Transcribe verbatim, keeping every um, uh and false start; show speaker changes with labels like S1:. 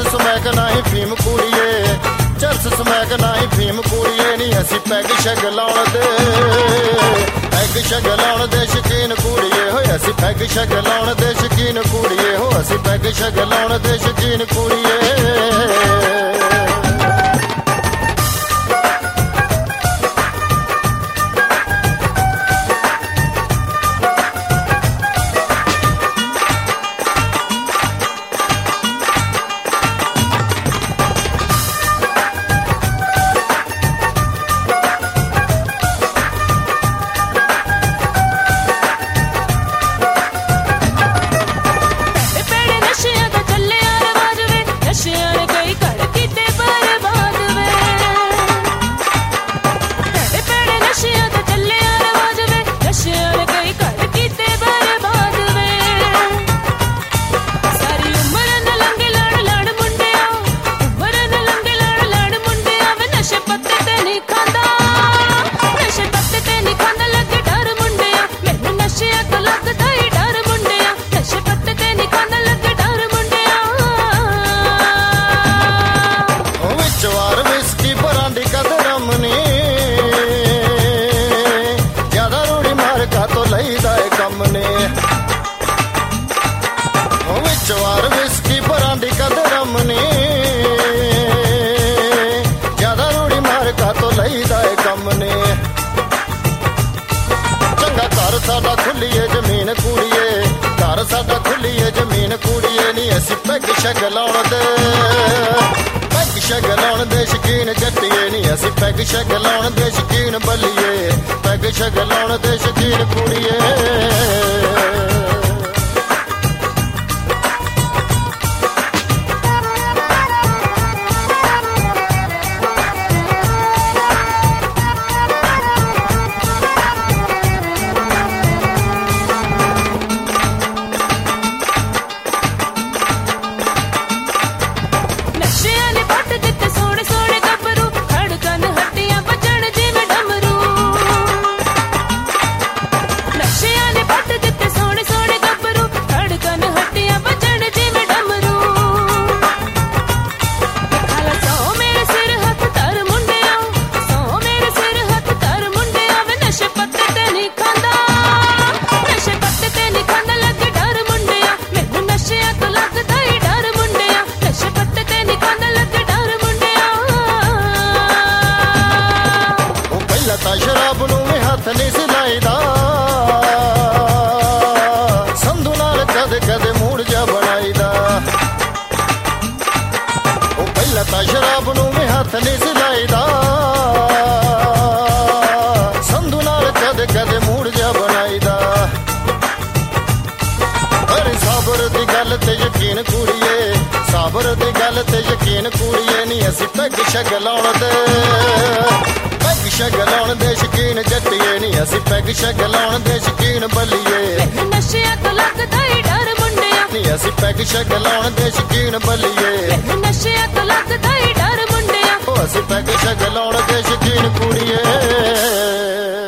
S1: Smack ਨਹੀਂ ਫੀਮ ਕੁੜੀਏ, ਚਰਸ smack ਨਹੀਂ ਫੀਮ ਕੁੜੀਏ ਨੀ ਅਸੀਂ ਪੈਗ ਸ਼ੈਗ ਲਾਉਣ ਦੇ, ਪੈਗ ਸ਼ੈਗ ਲਾਉਣ ਦੇ ਸ਼ਕੀਨ ਕੁੜੀਏ ਹੋਏ ਅਸੀਂ ਪੈਗ ਸ਼ੈਗ ਲਾਉਣ ਦੇ ਸ਼ਕੀਨ ਕੁੜੀਏ ਹੋ ਅਸੀਂ ਪੈਗ ਸ਼ੈਗ ਲਾਉਣ ਦੇ ਸ਼ਕੀਨ ਕੁੜੀਏ। ਵਿਚਵਾਰ ਵਿਸਕੀ ਬਰਾਂਡੀ ਕਦਰਮ ਨੇ ਜਿਆਦਾ ਰੂੜੀ ਮਾਰ ਕਾ ਤੋਂ ਲਈਦਾ ਏ ਕੰਮ ਨੇ। ਚੰਗਾ ਘਰ ਸਾਡਾ ਖੁੱਲੀਏ ਜ਼ਮੀਨ ਕੁੜੀਏ, ਘਰ ਸਾਡਾ ਖੁੱਲੀਏ ਜ਼ਮੀਨ ਕੁੜੀਏ ਨੀ ਅਸੀਂ ਪੈਗ ਸ਼ੈਗ ਲਾਉਣ ਦੇ, ਪੈਗ ਸ਼ੈਗ ਲਾਉਣ ਦੇ ਸ਼ਕੀਨ ਜੱਟੀਏ ਨੀ ਅਸੀਂ ਪੈਗ ਸ਼ੈਗ ਲਾਉਣ ਦੇ ਸ਼ਕੀਨ ਬੱਲੀਏ, ਪੈਗ ਸ਼ੈਗ ਲਾਉਣ ਦੇ ਸ਼ਕੀਨ ਕੁੜੀਏ। ਸ਼ਰਾਬ ਨੂੰ ਵੀ ਹੱਥ ਨਹੀਂ ਸਿਲਾਈਦਾ, ਸੰਧੂ ਨਾਲ ਕਦੇ ਕਦੇ ਮੂਡ ਜਾ ਬਣਾਈਦਾ। ਉਹ ਪਹਿਲਾਂ ਤਾਂ ਸ਼ਰਾਬ ਨੂੰ ਵੀ ਹੱਥ ਨਹੀਂ ਸਿਲਾਈਦਾ, ਸੰਧੂ ਨਾਲ ਕਦੇ ਕਦੇ ਮੂਡ ਜਾ ਬਣਾਈਦਾ। ਪਰ ਸਾਬਰ ਦੀ ਗੱਲ ਤੇ ਯਕੀਨ ਕੁੜੀਏ, ਸਾਬਰ ਦੀ ਗੱਲ ਤੇ ਯਕੀਨ ਕੁੜੀਏ ਨੀ ਅਸੀਂ ਪੈਗ ਸ਼ੈਗ ਲਾਉਣ ਦੇ, ਪੈਗ ਸ਼ੈਗ ਲਾਉਣ ਦੇ ਸ਼ਕੀਨ ਜੱਟੀਏ ਨੀ ਅਸੀਂ ਪੈਗ ਸ਼ੈਗ ਲਾਉਣ ਦੇ ਸ਼ਕੀਨ ਬੱਲੀਏ,
S2: ਨਸ਼ਿਆਂ ਤੋਂ ਲੱਗਦਾ ਈ ਡਰ ਮੁੰਡਿਆਂ
S1: ਨੀ ਅਸੀਂ ਪੈਗ ਸ਼ੈਗ ਲਾਉਣ ਦੇ ਸ਼ਕੀਨ ਬੱਲੀਏ,
S2: ਨਸ਼ਿਆਂ ਤੋਂ ਲੱਗਦਾ ਈ ਡਰ ਮੁੰਡਿਆਂ
S1: ਉਹ ਅਸੀਂ ਪੈਗ ਸ਼ੈਗ ਲਾਉਣ ਦੇ ਸ਼ਕੀਨ ਕੁੜੀਏ।